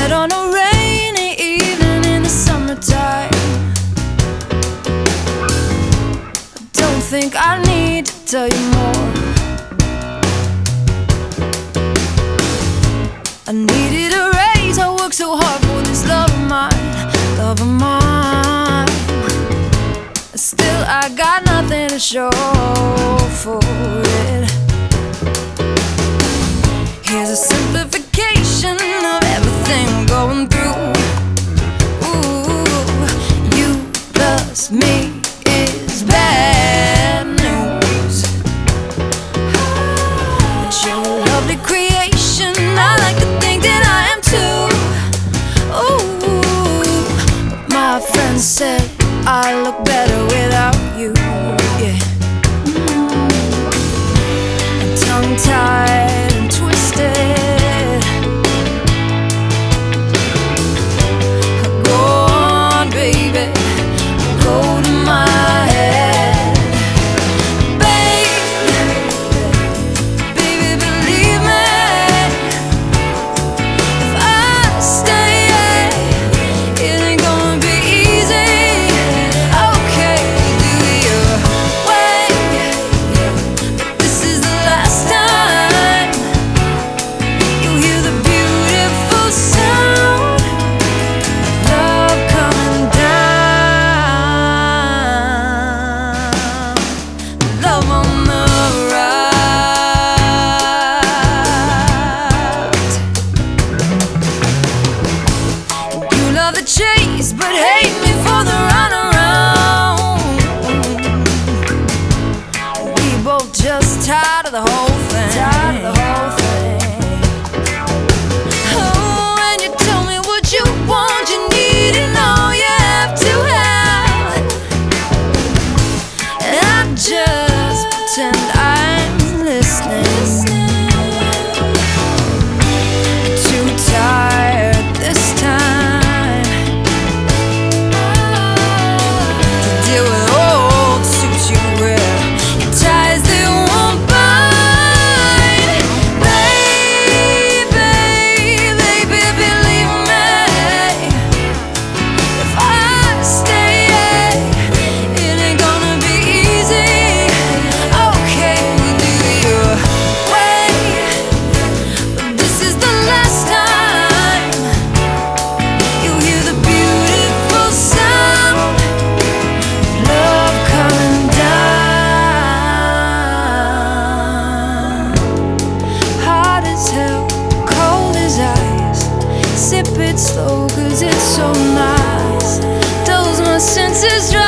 met on a rainy evening in the summertime. I don't think I need to tell you more. I needed a raise, I worked so hard for this love of mine, love of mine. Still I got nothing to show for it. Here's a simplification of everything we're going through. Ooh, you plus me is bad news. But you're a lovely creation, I like to think that I am too. Ooh, but my friend said I look better without you, yeah. And tongue-tied and twisted, go on, baby, go to my head. Baby, believe me, if I stay, it ain't gonna be easy. Okay, do your way, but this is the last time you'll hear the beautiful sound of love coming down, love on the rise. You love the chase, but hate me for the runaround. We both just tired of the whole thing. Tired of the whole thing. Oh, and you tell me what you want, you need, and all you have to have. And I just pretend I'm listening. Too tired this time to deal with old suits you wear, your ties they won't bind. Baby, believe me, if I stay, it ain't gonna be easy. Okay, we'll do your way, but this is the last time you'll hear the beautiful sound of love coming down. Hot as hell, cold as ice, sip it slow 'cause it's so nice, dulls my senses dry.